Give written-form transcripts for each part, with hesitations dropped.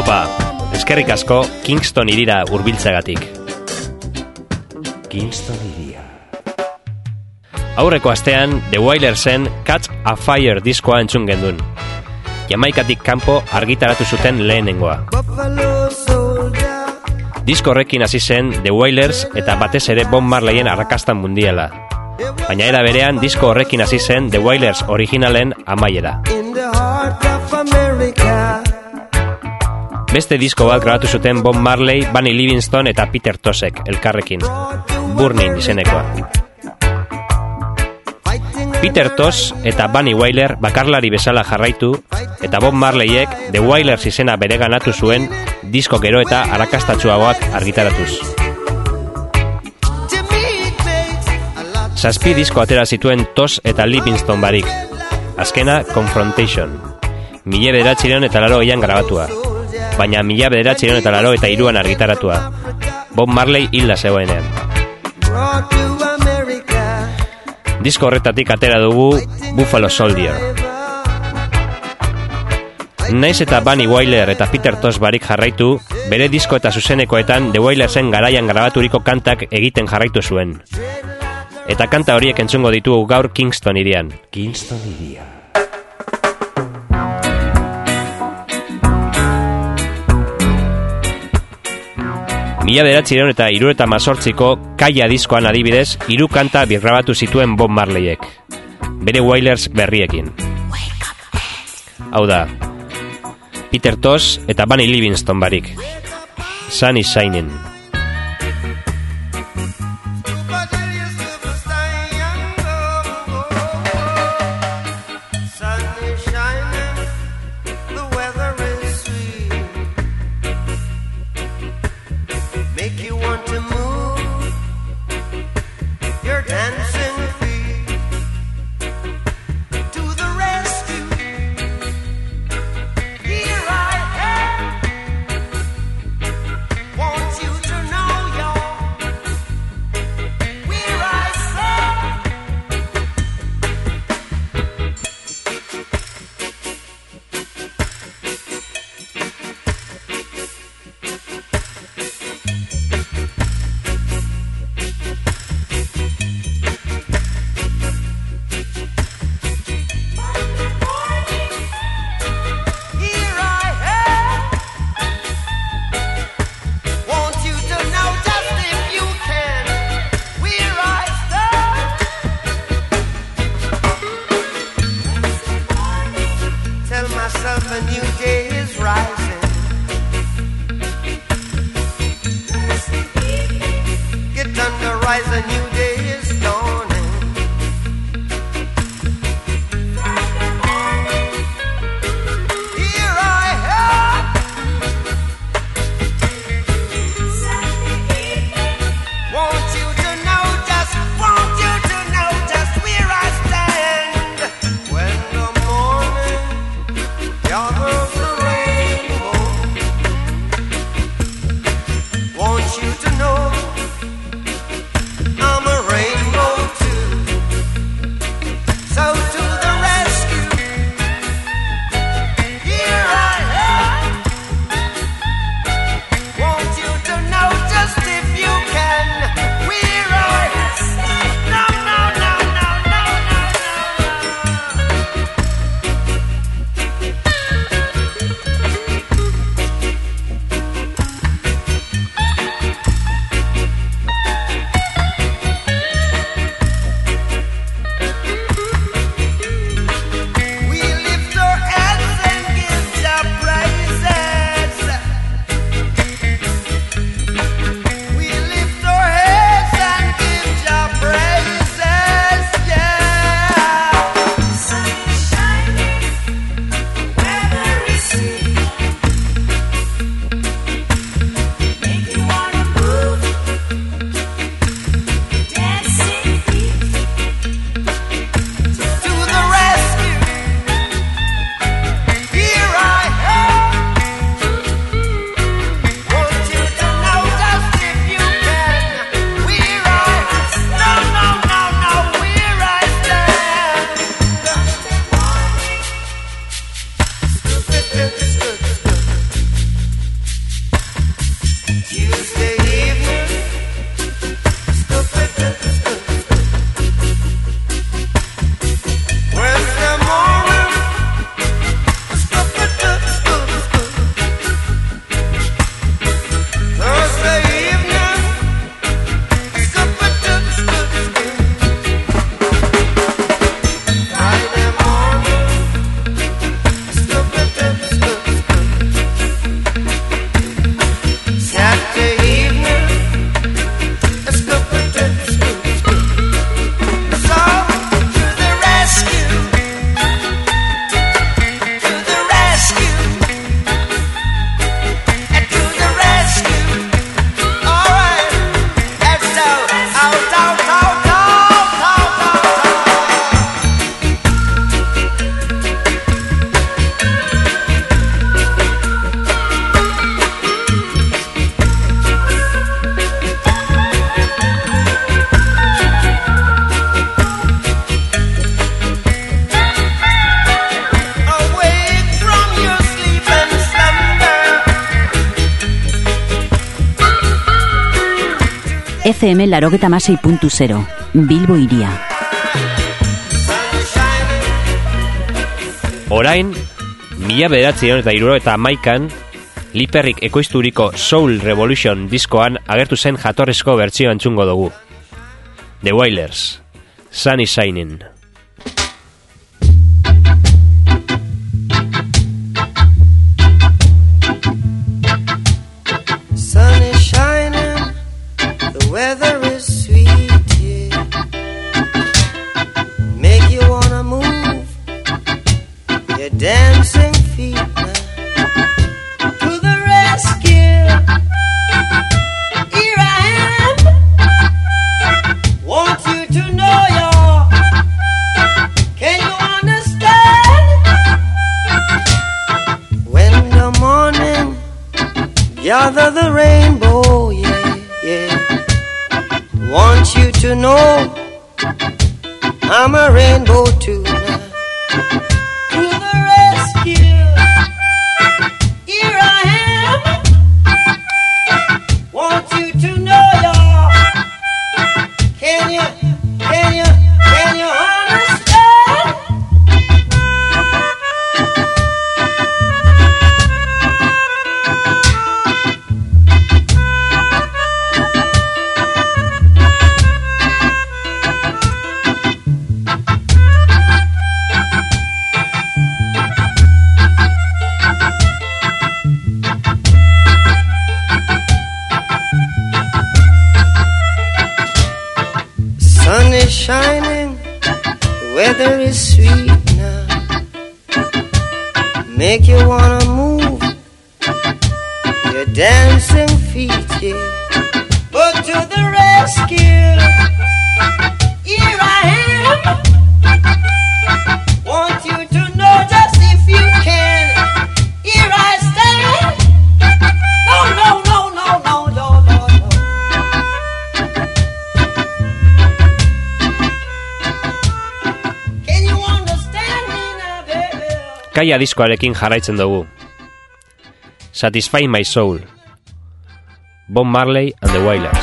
Opa, eskerrik asko Kingston hirira hurbiltzeagatik. Kingston hiria. Aurreko astean, The Wailersen Catch a Fire diskoa entzun gendun. Jamaikatik kanpo argitaratu zuten lehenengoa. Disko horrekin hasi zen The Wailers eta batez ere Bob Marleyen arrakasta mundiala. Baina era berean disko horrekin hasi zen The Wailers originalen amaiera. Beste disko bat grabatu zuten Bob Marley, Bunny Livingston eta Peter Tosek elkarrekin. Burning izenekoa. Peter Tosh eta Bunny Wailer bakarlari bezala jarraitu eta Bob Marleyek The Wailers izena bereganatu zuen disko gero eta arrakastatsuagoak argitaratuz. 7 disko atera zituen Tosh eta Livingston barik. Azkena Confrontation. 1980an grabatua. Baina 1983an argitaratua. Bob Marley hilda zegoenean. Disko horretatik atera dugu Buffalo Soldier. Naiz eta Bunny Wailer eta Peter Tosh barik jarraitu, bere disko eta zuzenekoetan The Wailersen garaian grabaturiko kantak egiten jarraitu zuen. Eta kanta horiek entzungo ditugu gaur Kingston hirian. Kingston hiria. Mila 1978ko Kaia diskoan adibidez, 3 kanta birgrabatu zituen Bob Marleyek, bere Wailers berriekin. Hau da, Peter Tosh eta Bunny Livingston barik. Sun is Shining. I'm a FM 96.0, Bilbo iria. Orain, 1971an, Liperrik ekoizturiko Soul Revolution diskoan agertu zen jatorrizko bertsio entzungo dugu. The Wailers, Sun is Shining. Sun is shining, the weather is sweet, yeah. Make you wanna move your dancing feet now. To the rescue, here I am. Want you to know can you understand? When the morning gather the rainbow, yeah, yeah. Want you to know I'm a rainbow too now. To the rescue, here I am. Want you to know can you understand? Sun is shining, the weather is sweet now. Make you wanna move your dancing feet, yeah. But to the rescue, here I am. Want you to know just if you can, here I stand. No, no, no, no, no, no, no, no. Can you understand me now, baby? Kaia diskoarekin jarraitzen dugu. Satisfy My Soul, Bob Marley and the Wailers.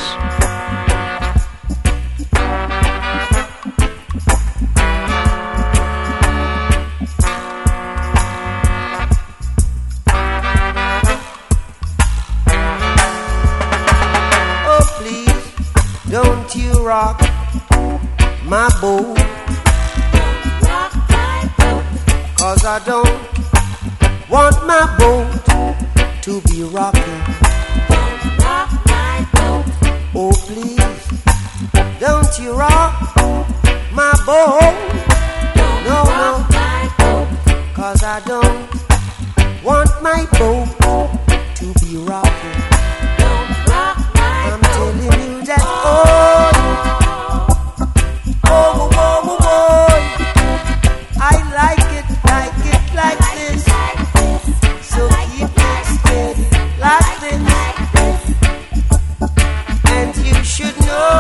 Oh, please, don't you rock my boat. Rock my boat. 'Cause I don't want my boat to be rocking. Rock my boat. Oh, please, don't you rock my boat. No, no, Rock my boat. 'cause I don't want my boat to be rocking. Don't rock my I'm boat. telling you that, boy, I like it like this. So keep it steady like this. And you should know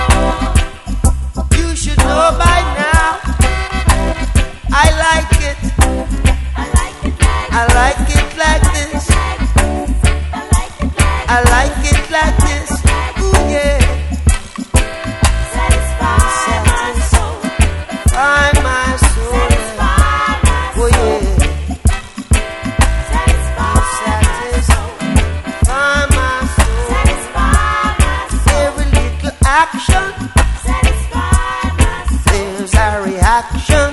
by now. I like it like this. I like it like this. Ooh yeah. Satisfy my soul. Find my soul. Oh yeah. Satisfy Satisfy my soul. Every little action, there's a reaction.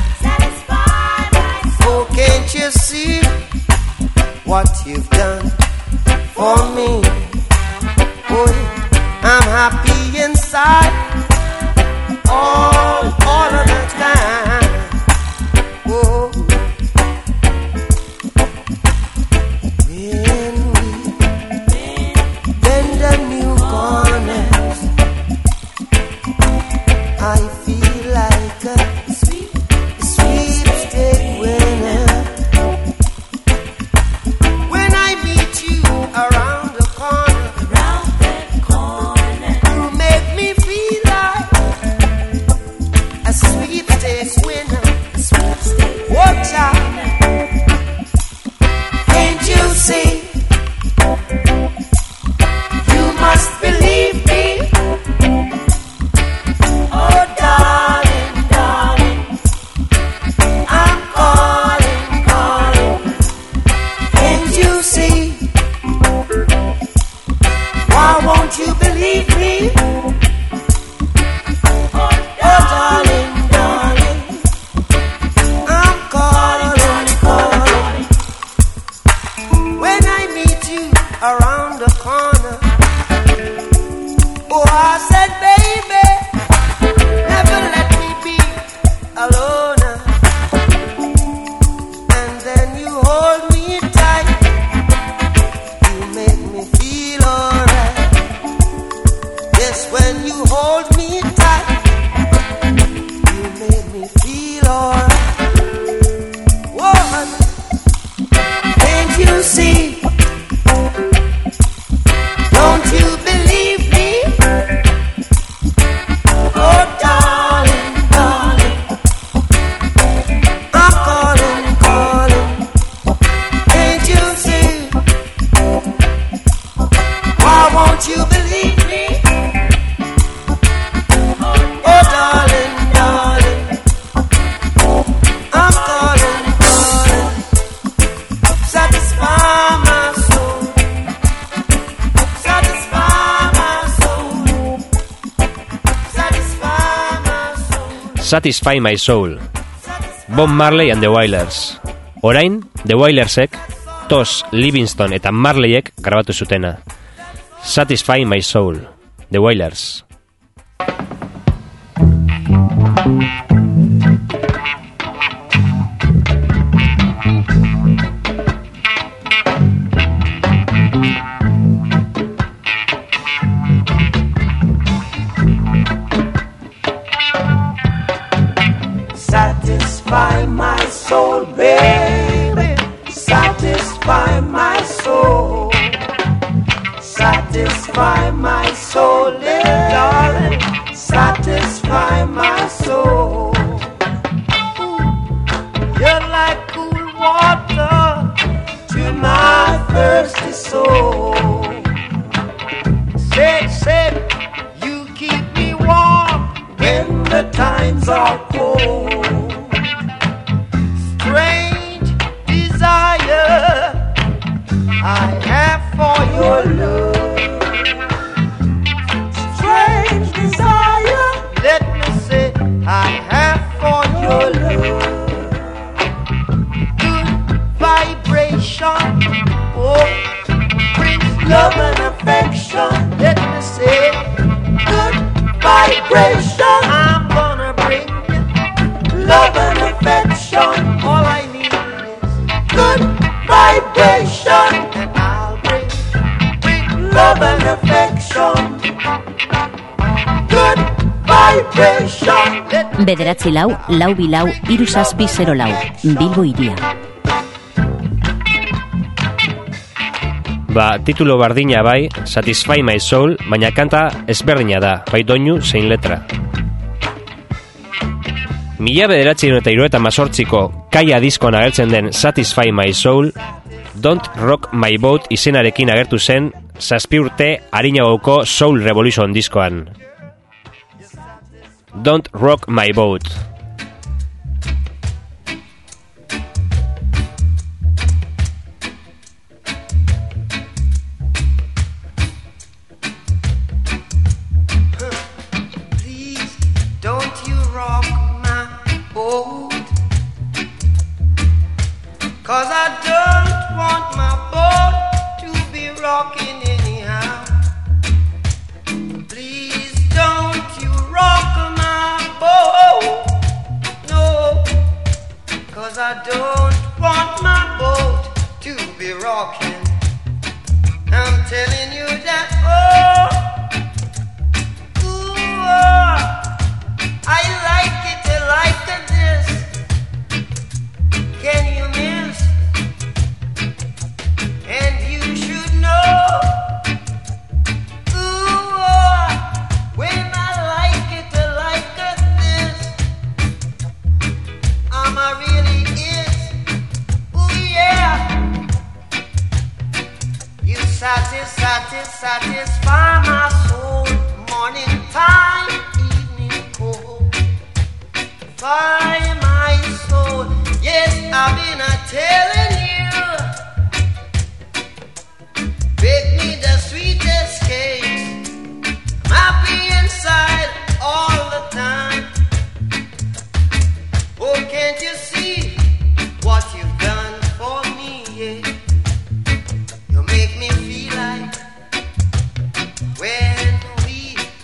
Oh, can't you see what you've done for me? Oh, I'm happy inside all of the time. Oh, when we bend the new corners, I feel like a sweepstake winner. When I meet you around the corner, you make me feel like Oh, I said, baby, never let me be alone. And then you hold me tight. You make me feel alright. Yes, when you hold me tight, you make me feel alright. Woman, can't you see? Don't you believe me? Oh, darling, darling, I'm calling, calling. Can't you see? Why won't you believe me? Oh, darling, darling, I'm calling, calling. Satisfy my soul. Satisfy my soul. Satisfy my soul. Satisfy My Soul, Bob Marley and the Wailers. Orain, The Wailersek, Tos, Livingston eta Marleyek grabatu zutena. Satisfy My Soul, The Wailers. Satisfy my soul, baby. Satisfy my soul. Satisfy my soul, little darling. Satisfy my soul. You're like cool water to my thirsty soul. Say, you keep me warm when the times are cold. Strange desire I have for your love. Strange desire, let me say, I have for your love. Good vibration, oh, brings love and affection. Let me say, good vibration, I'm gonna bring you love and affection. All I need is good vibration, and I'll bring love and affection. Good vibration. Bederatzi lau, lau bilau, hiru zazpi 04, Bilbo Hiria. Ba, titulo bardina bai, Satisfy My Soul, baina kanta ezberdina da, bai doinu zein letra. 1978ko Kaia diskoan agertzen den Satisfy My Soul, Don't Rock My Boat izenarekin agertu zen 7 urte harinagoko Soul Revolution diskoan. Don't Rock My Boat. Please, don't you rock my boat, 'cause I don't want my boat to be rocking anyhow. Please don't you rock my boat, no, 'cause I don't want my boat to be rocking. I'm telling you that, oh, ooh, oh, I like it like this. Can you miss? And you should know, ooh, oh, when I like it like this, I'm a really is, ooh yeah. You satisfy my soul, morning time, evening cold. By my soul, yes, I've been telling you, bake me the sweetest cakes. I'm happy inside all the time. Oh, can't you see what you've done for me? Yeah. You make me feel like when we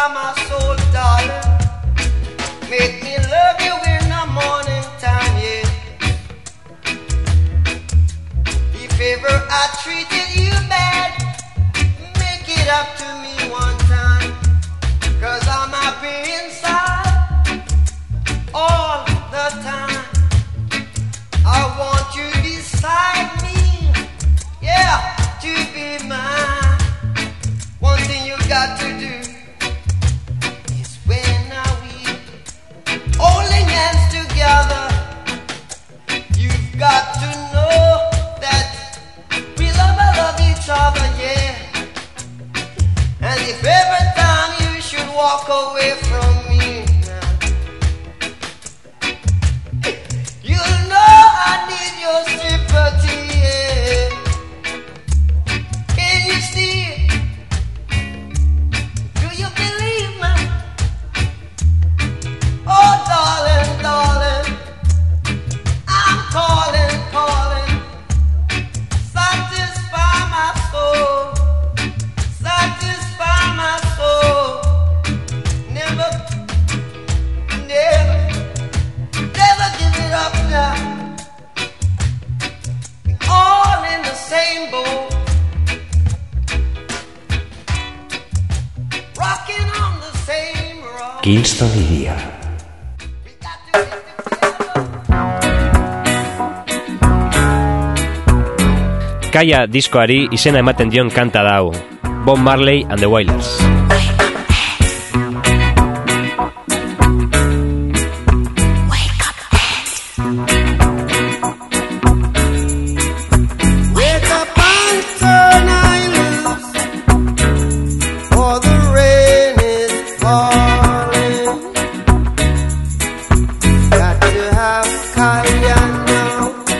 my soul, darling. Make me love you in the morning time, yeah. If ever I treated you bad, make it up to me one time. 'Cause I'm happy inside all the time. I want you beside me, yeah, to be mine. One thing you got to do is when we holding hands together, you've got to know that we love each other, yeah. And if every time you should walk away from me, you'll know I need your sympathy, yeah. Can you see? Do you believe me? Oh, darling, darling, I'm calling, calling. Satisfy my soul, satisfy my soul. Never, never, never give it up now. All in the same boat, rocking on the same road. Kingston iria. We got to stick together. Kaya diskoari izena ematen dion kanta da hau. Bob Marley and the Wailers. Wake up and turn I loose, for the rain is falling. Got to have Kaya now.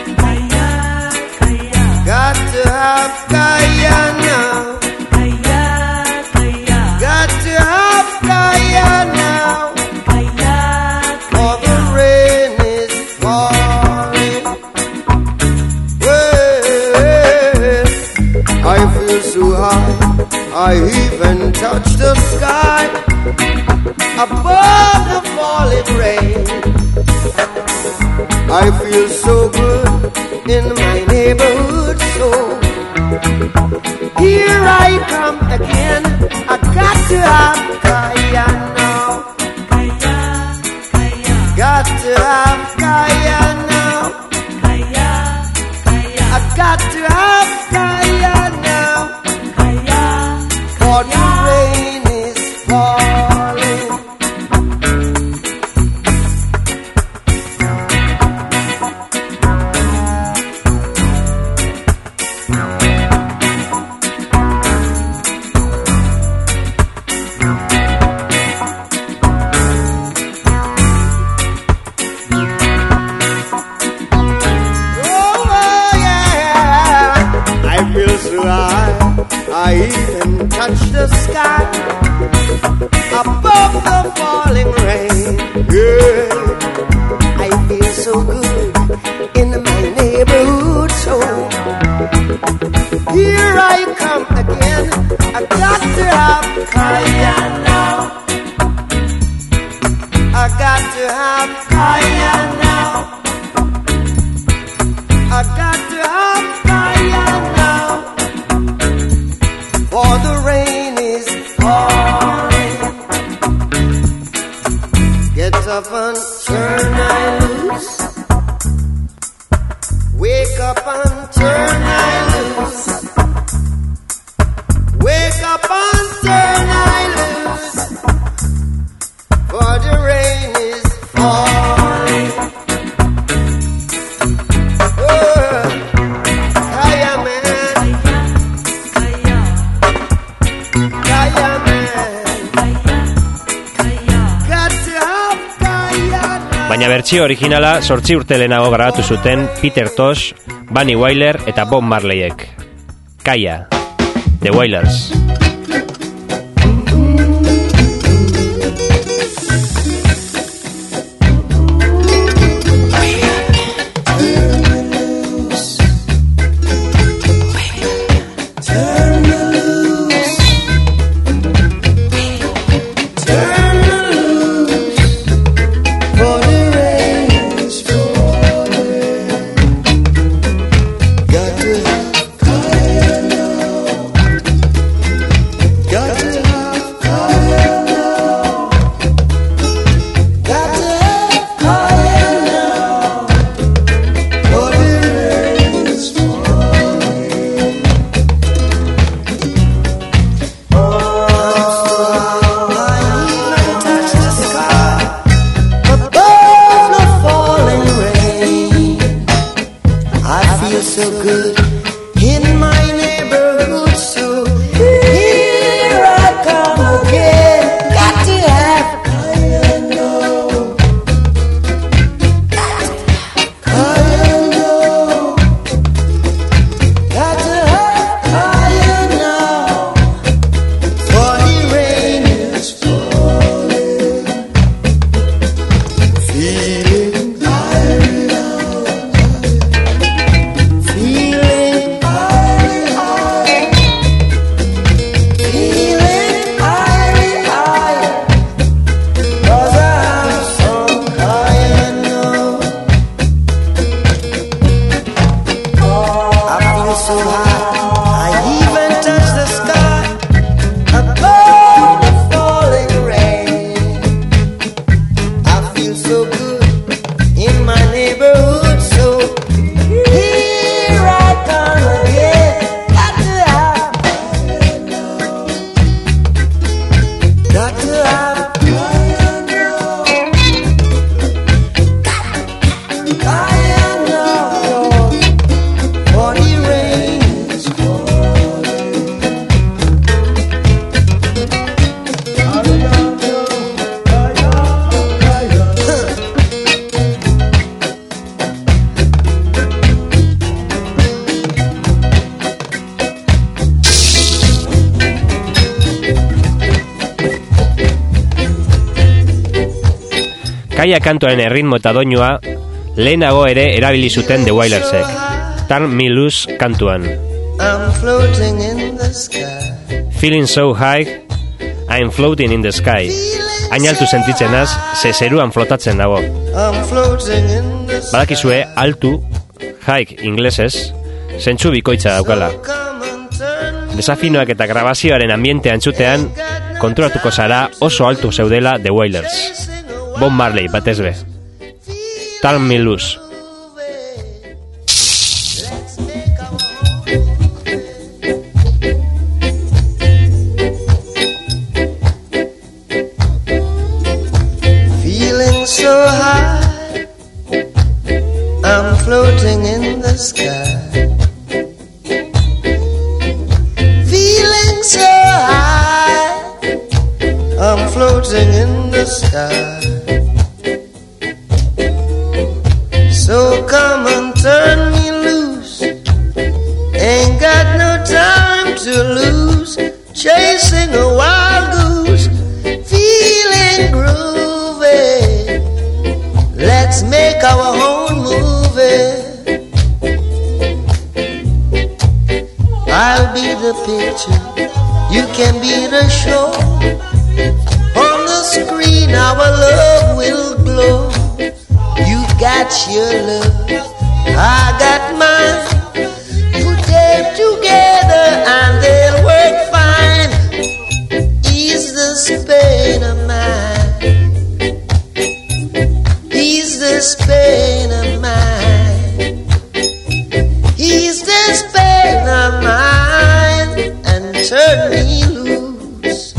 Got to have Kaya now. Got to have Kaya now. For the rain is falling. Well, I feel so high, I even touch the sky above the falling rain. I feel so good in my neighborhood, so here I come again. I got to have Kaya now. Got to have Kaya now. I got to have Kaya now. For the rain is falling. Oh, yeah. I feel so high, I even touch the sky above the falling rain. Yeah, I feel so good in my neighborhood, so here I come again. I got to have Kaya now. I got to have Kaya now. I got to have Kaya now. For the rain is falling. Get up and turn I loose. Wake up and turn I loose. Wake up and turn I loose. For the rain is falling. Oh, Kaya man, Kaya man, got to have Kaya now. Baina bertsio originala 8 urte lehenago grabatu zuten Peter Tosh, Bunny Wailer eta Bob Marleyek. Kaya, The Wailers. Kaia kantuaren erritmo eta doinua lehenago ere erabili zuten The Wailersek. Turn Me Loose kantuan. Feeling so high, I'm floating in the sky. Hain altu sentitzen az, ze zeruan flotatzen dago. Badakizue, altu, high inglesez, zentsu bikoitza daukala. Desafinoak eta grabazioaren ambientea entzutean, kontrolatuko zara oso altu zeudela The Wailers. Bob Marley, batez be. Turn Me Loose. Feeling so high, I'm floating in the sky. Feeling so high, I'm floating in the sky. So come and turn me loose. Ain't got no time to lose. Chasing a wild goose, feeling groovy. Let's make our own movie. I'll be the picture, you can be the show. On the screen our love will glow. You got your love, I got mine. Put them together and they'll work fine. Ease the pain of mine. Ease this pain of mine. Ease this pain of mine and turn me loose.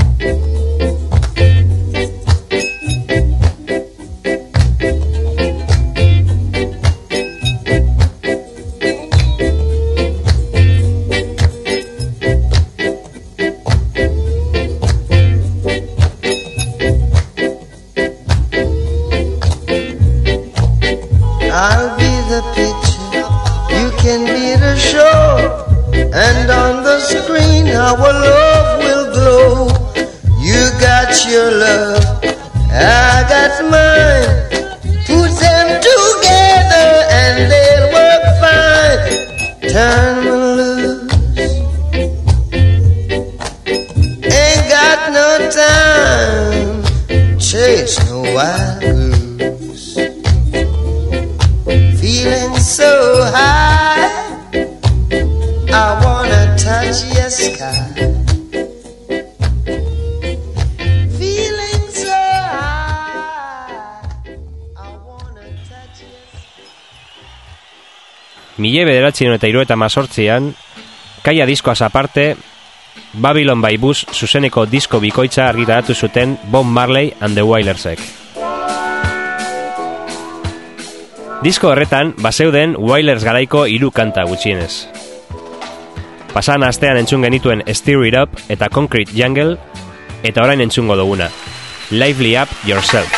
I'll be the picture, you can be the show. And on the screen our love will glow. You got your love, I got mine. Put them together and they'll work fine. Turn me loose. Ain't got no time, chase no wild goose. Feeling so high, 1978an, Kaia diskoaz aparte, Babylon by Bus zuzeneko disko bikoitza argitaratu zuten Bob Marley and the Wailersek. Disko horretan, bazeuden Wailers garaiko 3 kanta gutxienez. Pasan astean entzun genituen Stir It Up eta Concrete Jungle, eta orain entzungo duguna, Lively Up Yourself.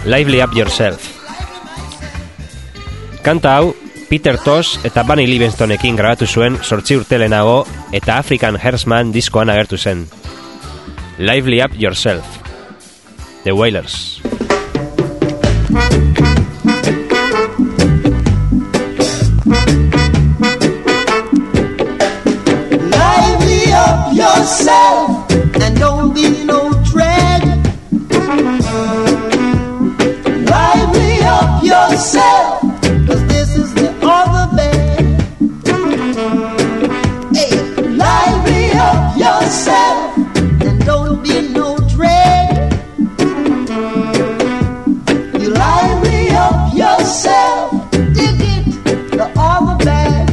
Lively Up Yourself. Kanta hau Peter Tosh eta Bunny Livingston-ekin grabatu zuen 8 urte lehenago eta African Herdsman diskoan agertu zen. Lively Up Yourself. The Wailers. Lively up yourself and don't be no dread. Lively up yourself, 'cause this is the other bed. Hey, lively up yourself and don't be no dread. You lively up yourself, dig it, the other bed.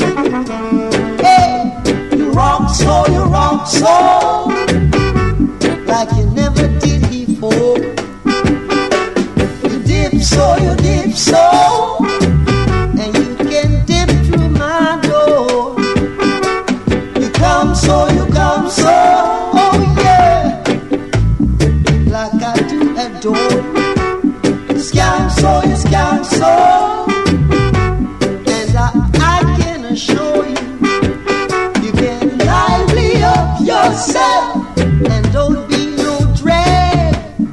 Hey, you rock so, like you never did before. You dip so, and you can dip through my door. You come so, oh yeah, like I do adore. You scan so, and I can assure you, you can lively up yourself and don't be no dread.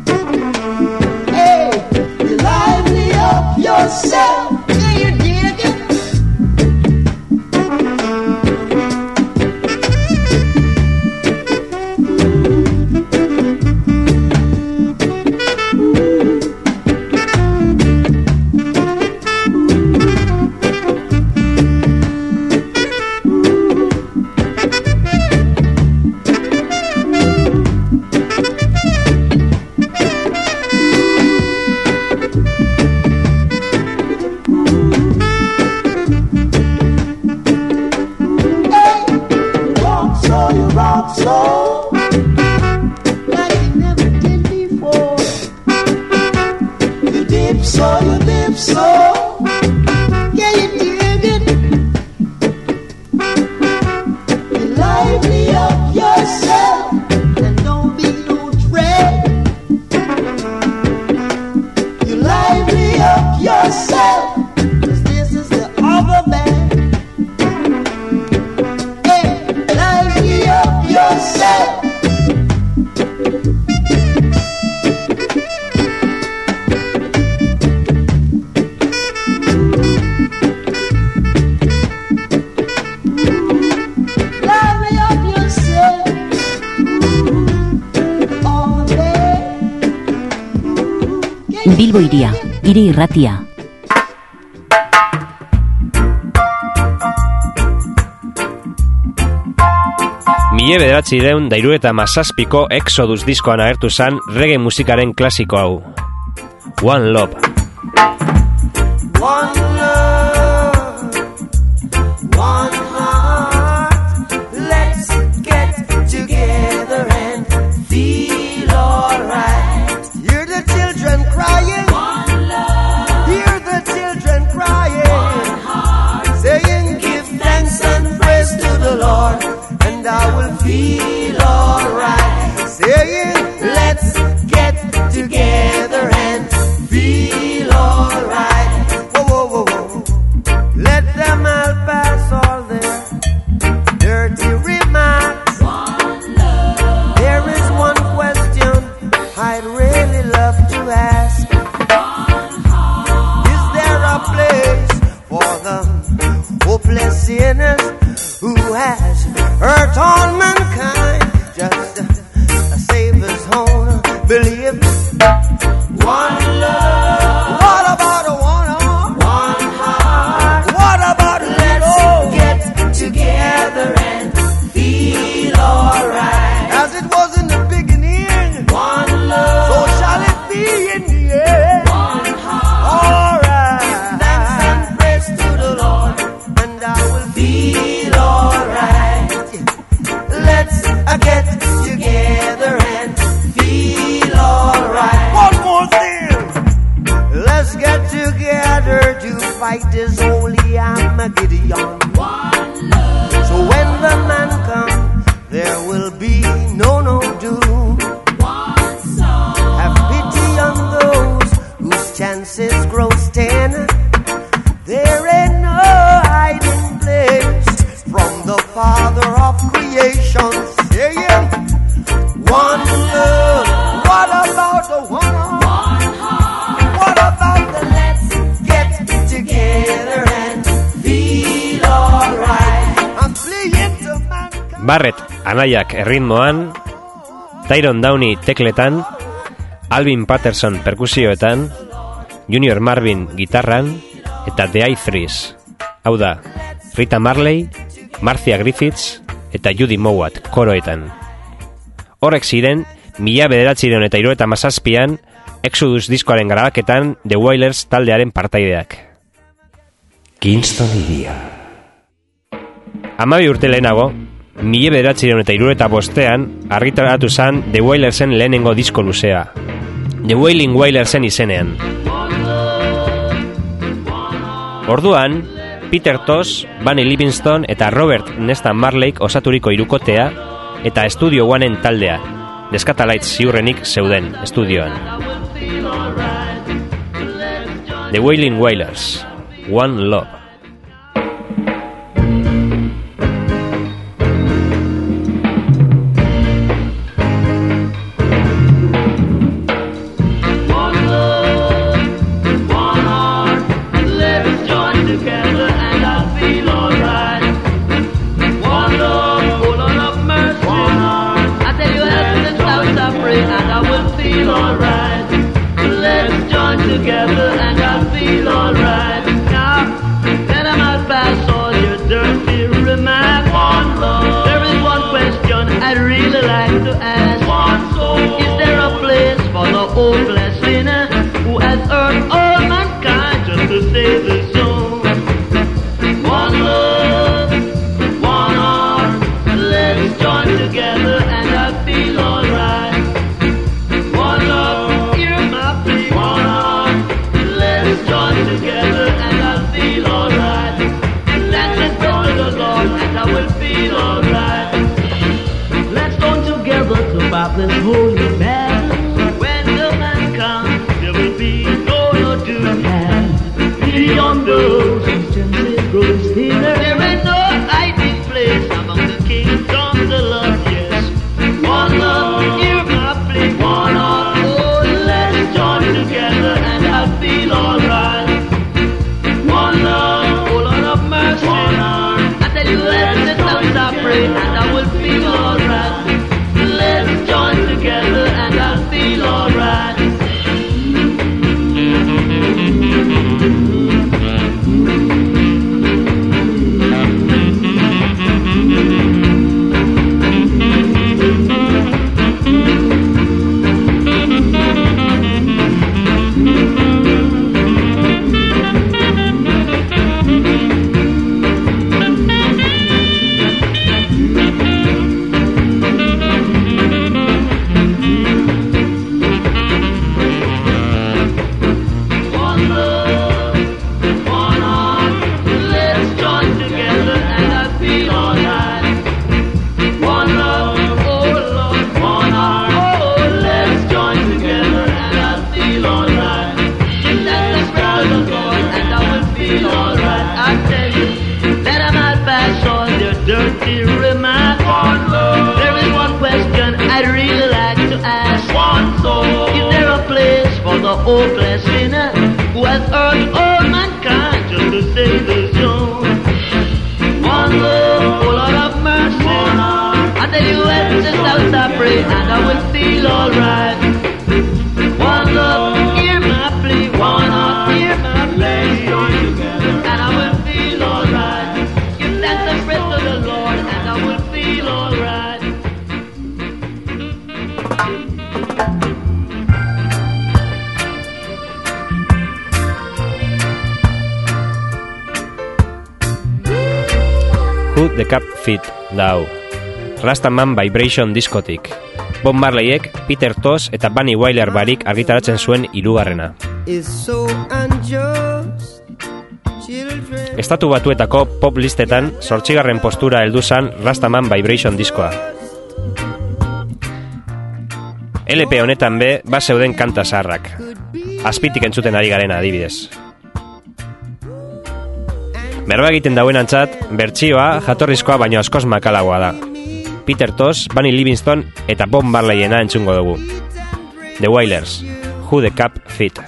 Hey, you lively up yourself. Yeah, you dig it. So, like you never did before. You dip so, yeah, you dig it. You lively up yourself and don't be no dread. You lively up yourself, 'cause this is the other band. Hey, lively up yourself. Lively up yourself. All day. Bilbo Hiria, hiri irratia. Mila bederatziehun eta hirurogeita hamazazpiko Exodus diskoan agertu zen reggae musikaren klasiko hau. One Love. One love, one heart. Let's get together and feel alright. Hear the children crying. One love. Hear the children crying. One heart. Saying, give thanks and praise to the Lord, and I will feel alright. Saying, let's get together and feel alright. Whoa, whoa, whoa, whoa. Let them all pass all their dirty remarks. One love. There is one question I'd really love to ask. One heart. Is there a place for the hopeless sinners who has hurt all mankind? Just a Savior's own belief. One love. What about a one heart? One heart. What about let's get together and feel alright. As it was in the beginning. One love. So shall it be in the end. One heart. Alright. Give thanks and praise to the Lord, and I will feel alright. Let's Barrett anaiak erritmoan, Tyrone Downey tekletan, Alvin Patterson perkusioetan, Junior Marvin gitarran, eta The I-Threes. Hau da, Rita Marley, Marcia Griffiths eta Judy Mowat koroetan. Horrek ziren, 1977an Exodus diskoaren grabaketan The Wailers taldearen partaideak. Kingston iria. 12 urte lehenago, 1975an argitaratu zen The Wailersen lehenengo disko luzea, The Wailing Wailersen izenean. Orduan, Peter Tosh, Bunny Livingston eta Robert Nesta Marleyk osaturiko hirukotea eta Studio Oneen taldea, Descatalites ziurrenik zeuden estudioan. The Wailing Wailers, One Love. Together and I'll feel alright. Now, let them out pass all your dirty remarks. One love. There is one question I'd really like to ask. One soul. Is there a place for the hopeless sinner who has hurt all mankind just to save his soul? One love, one heart. Let's join together and I'll feel alright. One love, hear my plea. One heart. Join together and I'll feel alright. Let's just go to the Lord and I will feel alright. Let's join together to fight this holy battle. When the man comes, there will be no doom. Beyond those Christians grow thinner. There ain't no hiding place among the kingdoms of love. Yes, one love, hear my plea. One heart, oh, let's join together and I'll feel alright. One love, oh Lord of mercy. One heart, I tell you, let the sounds I pray and I will feel alright. Let's join together and I'll feel alright. Hopeless sinner who has hurt all mankind just to save his soul. One love, oh Lord of mercy. I tell you, let the sounds I pray and I will feel alright. One love, hear my plea. One heart, hear my plea. And I will feel alright. Give thanks and praise to the Lord and I will feel alright. Who the Cap Fit dau. Rastaman Vibration diskotik. Bob Marleyek, Peter Tosh eta Bunny Wailer barik argitaratzen zuen hirugarrena. Estatu Batuetako pop listetan 8. postura heldu zan Rastaman Vibration diskoa. LP honetan be bazeuden kanta zaharrak. Azpitik entzuten ari garena adibidez. Berba egiten dauenantzat, bertsioa jatorrizkoa baino askoz makalagoa da. Peter Tosh, Bunny Livingston eta Bob Marleyena entzungo dugu. The Wailers, Who the Cap Fit.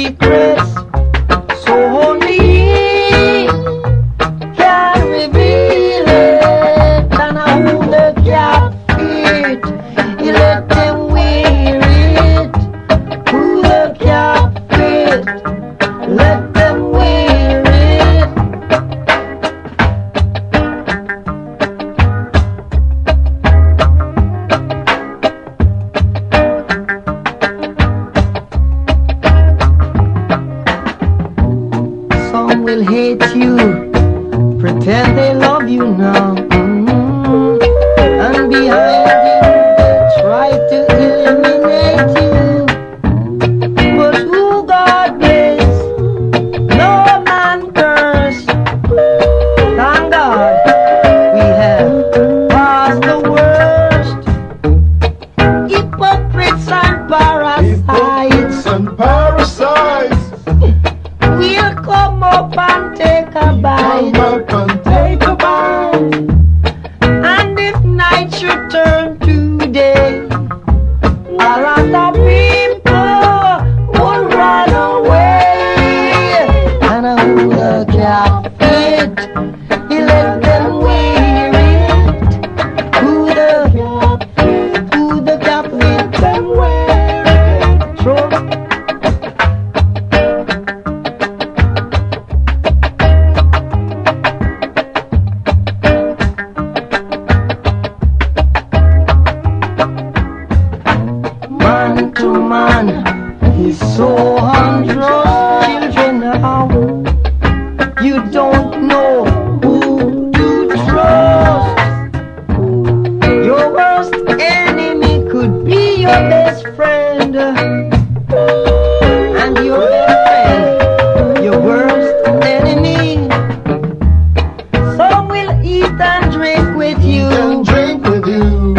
secrets, so only He can reveal it. And who the cap fit, He let them wear it. Who the cap fit, let them wear it. Some will hate you, pretend they love you now, and behind you they try to eliminate you. But who God bless, no man curse. Thank God we have passed the worst. Hypocrites and parasites, and parasites, we'll come up and take a bite. come up and take a bite. And if night should turn to day, a lot of people would run away. And who the cap fit, He let them wear it. Who the cap fit, them wear it. True. Man to man, he's so untrust. Children now, you don't know who to trust. Your worst enemy could be your best friend, and your best friend, your worst enemy. Some will eat and drink with you, And drink with you,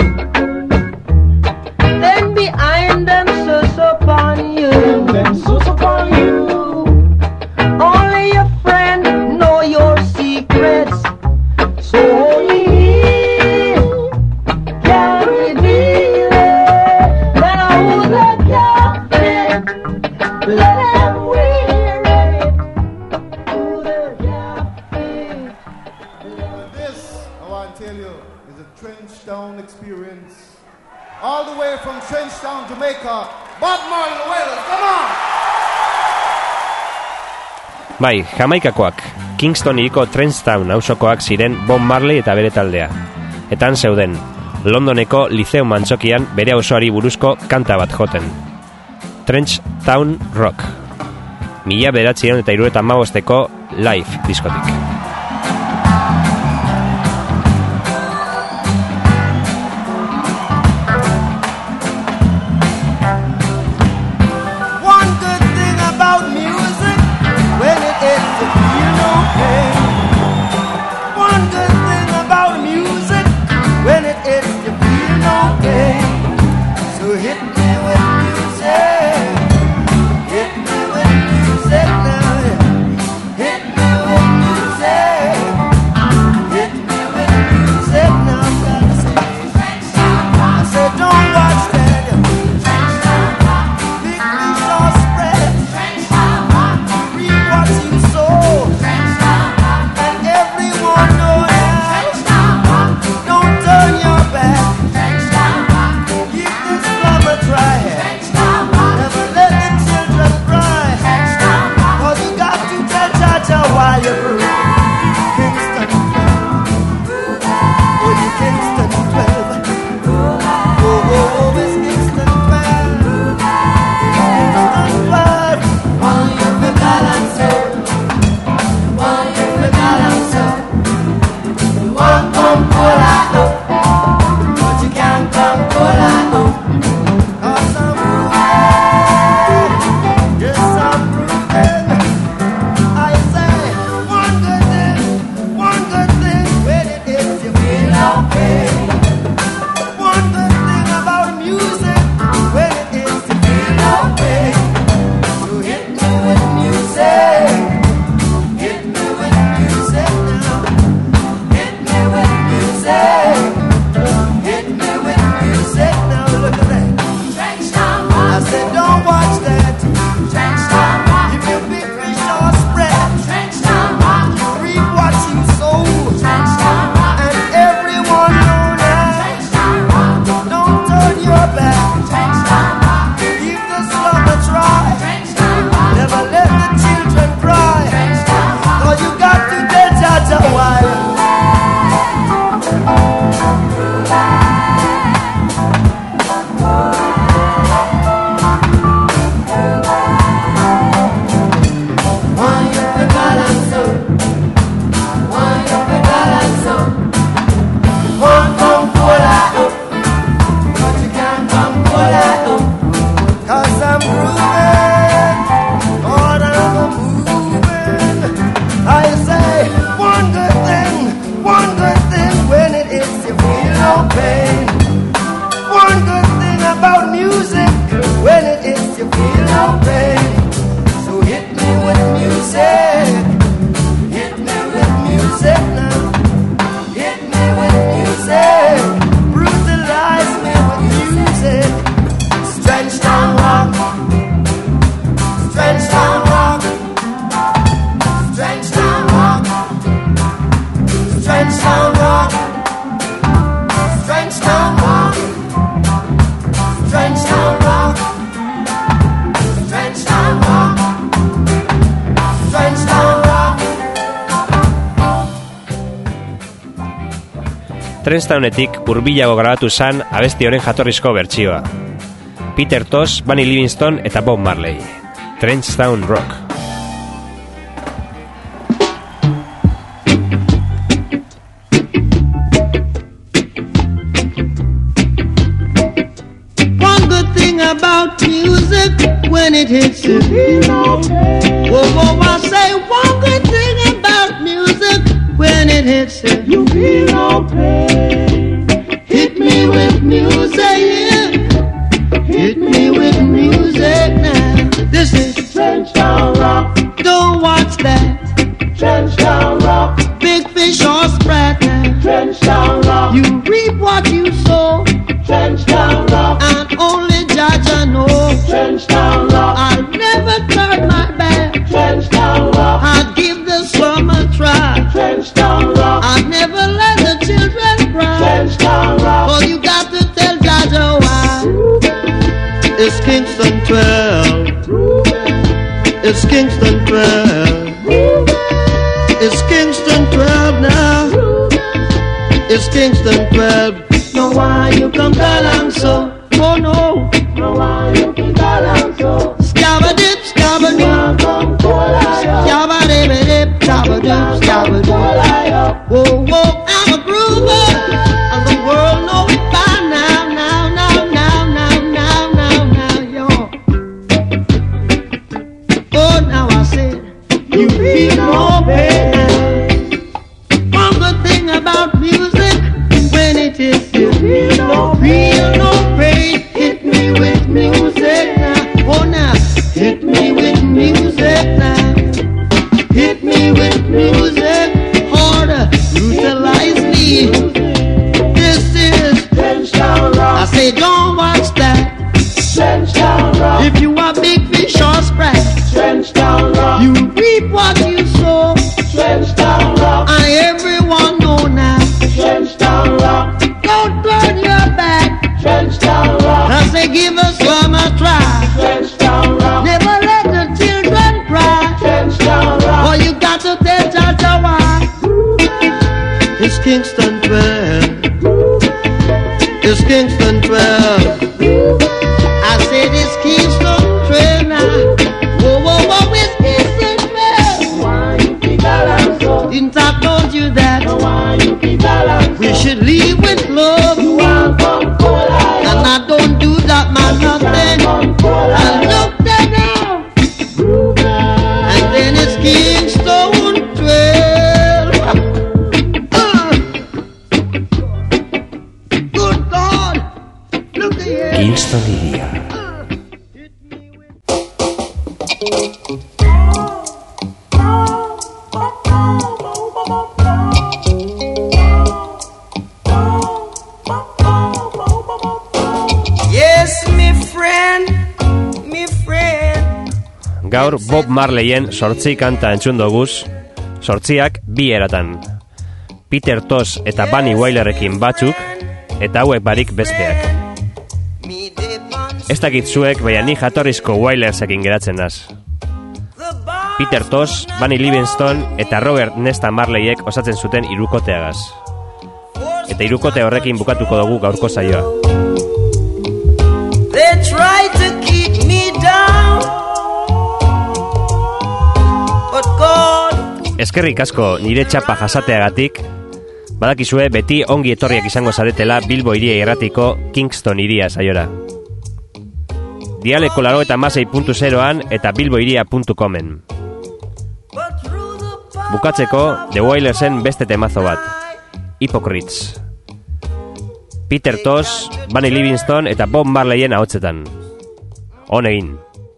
then behind them sus upon you. them sus upon you. Only your friend know your secrets, so only He can reveal it. Then who the cap fit, let them wear it. Who the cap fit. This, I want to tell you, is a Trenchtown experience. All the way from Trenchtown, Jamaica. Bob Marley, Wailers, come on! Bai, Jamaikakoak, Kingston hiriko Trenchtown auzokoak ziren Bob Marley eta bere taldea. Etan zeuden, Londoneko Lizeum antzokian bere auzoari buruzko kanta bat joten. Trenchtown Rock. 1975ko live diskotik. One good thing about music, when it is to feel no pain. One good thing about music, when it is to feel no pain. So hit me with music, hit me with music now. Hit me with music. Trenstownetik hurbilago grabatu zan abesti honen jatorrizko bertsioa. Peter Tosh, Bunny Livingston eta Bob Marley. Trenchtown Rock. One good thing about music when it hits you. Whoa, I say one good thing about music when it hits you. You feel no pain. Hit me with music. Hit me with music now. This is Trenchtown Rock. Don't watch that. Trenchtown Rock. Big fish or sprat now. Trenchtown Rock. You reap what you sow. Trenchtown Rock. And only Jaja knows. Trenchtown Rock. I'll never turn my back. Trenchtown Rock. I'll give the slum a try. Trenchtown Rock. I'll never let the children cry. Trenchtown Rock. Oh, you got to tell Jaja why. It's Kingston 12. It's Kingston 12. It's Kingston 12 now. It's Kingston 12. No, why you come along so? Oh no. No, why you come along so? Scabba-dip, scabba-dip. Scabba-dip, scabba-dip, scabba-dip. Whoa, whoa, I'm a groover. And the world knows by now, yo. Oh, now I said, you feel no pain. One good thing about music, when it is you feel no pain. Hit me with music now. Oh, now, hit me with music now. Hit me with music. Harder, utilize me. This is Trenchtown Rock. I say, don't watch that. Trenchtown Rock. If you are big fish or sprat, Trenchtown Rock. You reap what you sow. Trenchtown Rock. And everyone know now. Trenchtown Rock. Don't turn your back. Trenchtown Rock. I say, give us some a try. Trenchtown Rock. Never let the children cry. Trenchtown Rock. Oh, you got to tell Jaja why. It's Kingston 12. It's Kingston 12. I said it's Kingston 12 now. Whoa, it's Kingston 12. Why you think I'm so? Didn't I told you that? Why you think I'm so? We should leave with love. And I don't do that, man, nothing. I look there now. And then it's Kingston 12. Good God. Look at here. Kingston iria. Yes, my friend. Gaur Bob Marleyen 8 kanta entzun doguz, 8ak bi eratan. Peter Tosh eta Bunny Wailerekin batzuk, eta hauek barik besteak. Ez dakit zuek, baina ni jatorrizko Wailersekin geratzen naz. Peter Tosh, Bunny Livingston eta Robert Nesta Marleyek osatzen zuten hirukoteagaz. Eta hirukote horrekin bukatuko dugu gaurko saioa. They try to keep me down, but God. Eskerrik asko nire txapa jasateagatik. Badakizue beti ongi etorriak izango zaretela Bilbo iria irratiko Kingston iria saiora. Dialeko 96.0an eta bilboiria.comen. Bukatzeko The Wailersen beste temazo bat, Hypocrites. Peter Tosh, Bunny Livingston eta Bob Marleyen ahotsetan. On egin.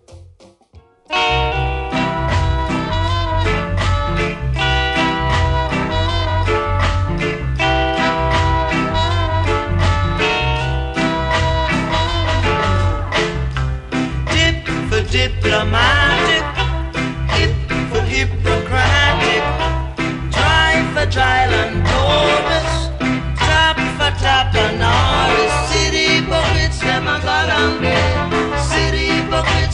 Diplomatic, hip for Hippocratic, try for trial and Taurus, tap for tap and Norris. City buckets, them I got on there. City buckets.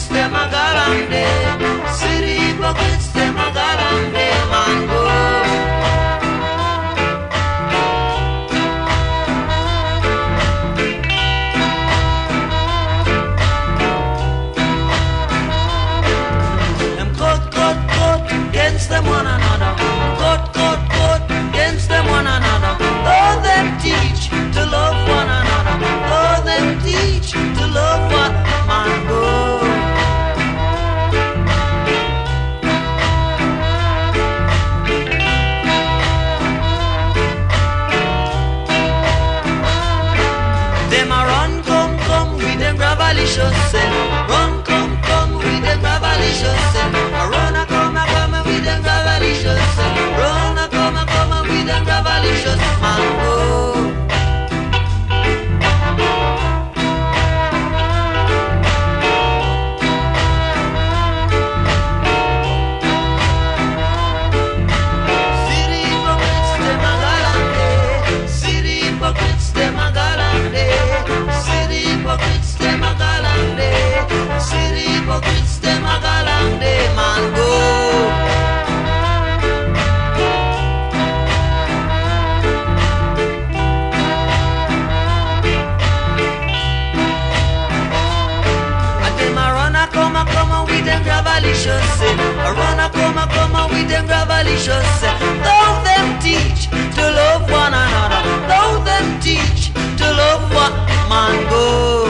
gravalicious, run a come with them gravalicious. Though them teach to love one another, though them teach to love one man go.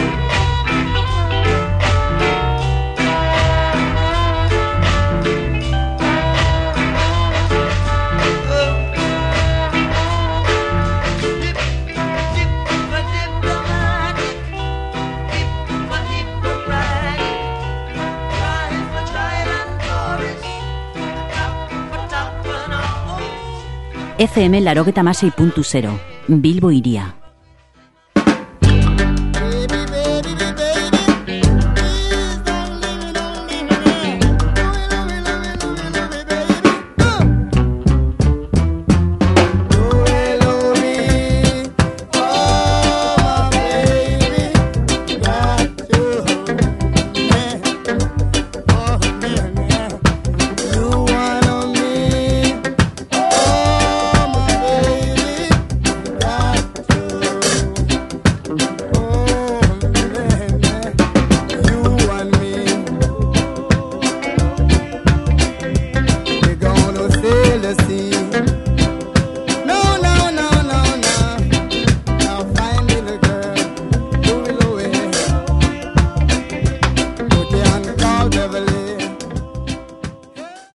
FM 96.0 Bilbo Iria. See